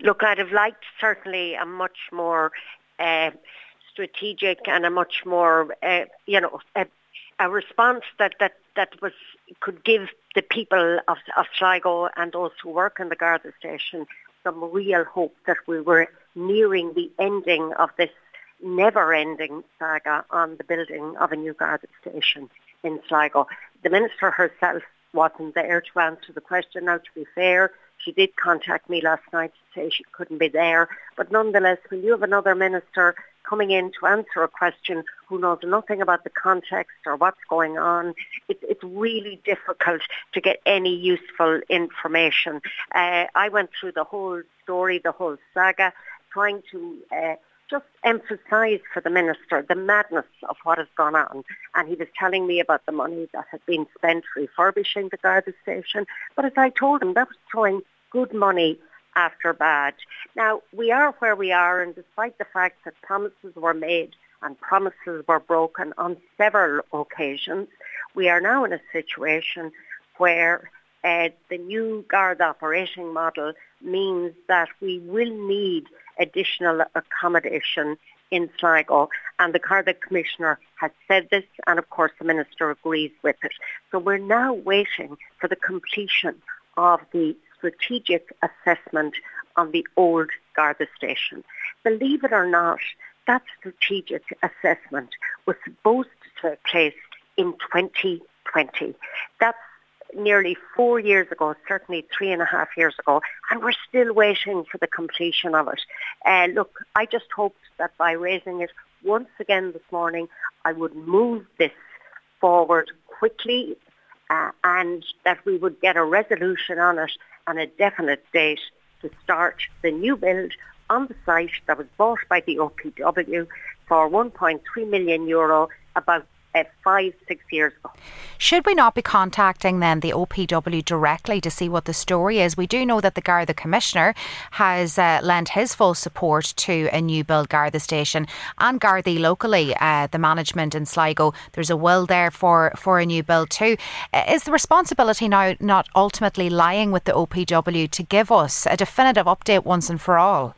Look, I'd have liked certainly a much more strategic and a much more, a response that could give the people of Sligo and those who work in the Garda station some real hope that we were nearing the ending of this never-ending saga on the building of a new Garda station in Sligo. The Minister herself wasn't there to answer the question. Now, to be fair, she did contact me last night to say she couldn't be there. But nonetheless, when you have another minister coming in to answer a question who knows nothing about the context or what's going on, it's really difficult to get any useful information. I went through the whole story, the whole saga, trying to just emphasise for the Minister the madness of what has gone on. And he was telling me about the money that had been spent refurbishing the Garda station. But as I told him, that was throwing good money after bad. Now, we are where we are, and despite the fact that promises were made and promises were broken on several occasions, we are now in a situation where the new Garda operating model means that we will need additional accommodation in Sligo, and the Garda Commissioner has said this, and of course the Minister agrees with it. So we're now waiting for the completion of the strategic assessment on the old Garda station. Believe it or not, that strategic assessment was supposed to take place in 2020. That's nearly 4 years ago, certainly 3.5 years ago, and we're still waiting for the completion of it. Look, I just hoped that by raising it once again this morning, I would move this forward quickly and that we would get a resolution on it and a definite date to start the new build on the site that was bought by the OPW for €1.3 million about 5-6 years ago. Should we not be contacting then the OPW directly to see what the story is? We do know that the Garda Commissioner has lent his full support to a new build Garda station, and Gardaí locally, the management in Sligo, there's a will there for a new build too. Is the responsibility now not ultimately lying with the OPW to give us a definitive update once and for all?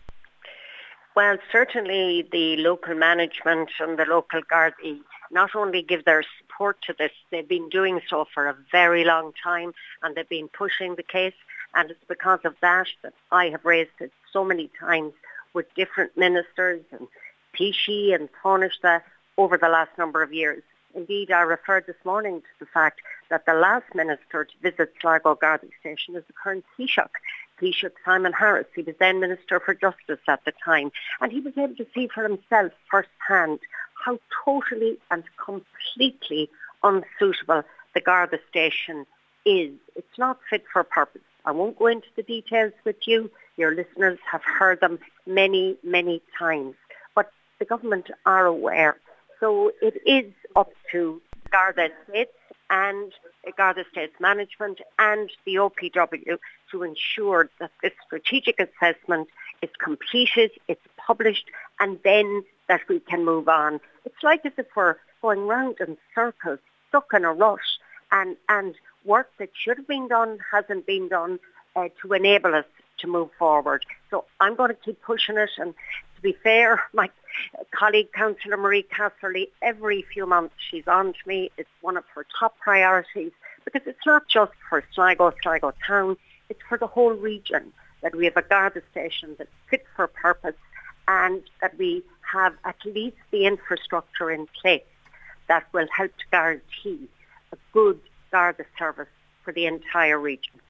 Well, certainly the local management and the local Gardaí not only give their support to this, they've been doing so for a very long time, and they've been pushing the case, and it's because of that that I have raised it so many times with different ministers and Taoiseach and Taoiseach over the last number of years. Indeed, I referred this morning to the fact that the last minister to visit Sligo Garda station is the current Taoiseach Simon Harris. He was then Minister for Justice at the time, and he was able to see for himself firsthand how totally and completely unsuitable the Garda station is. It's not fit for purpose. I won't go into the details with you. Your listeners have heard them many, many times. But the government are aware. So it is up to Garda Estates and Garda Estates management and the OPW to ensure that this strategic assessment is completed, it's published, and then that we can move on. It's like as if we're going round in circles, stuck in a rush, and work that should have been done hasn't been done to enable us to move forward. So I'm going to keep pushing it, and to be fair, my colleague Councillor Marie Casserly, every few months she's on to me. It's one of her top priorities, because it's not just for Sligo town, it's for the whole region, that we have a Garda station that's fit for purpose and that we have at least the infrastructure in place that will help to guarantee a good Garda service for the entire region.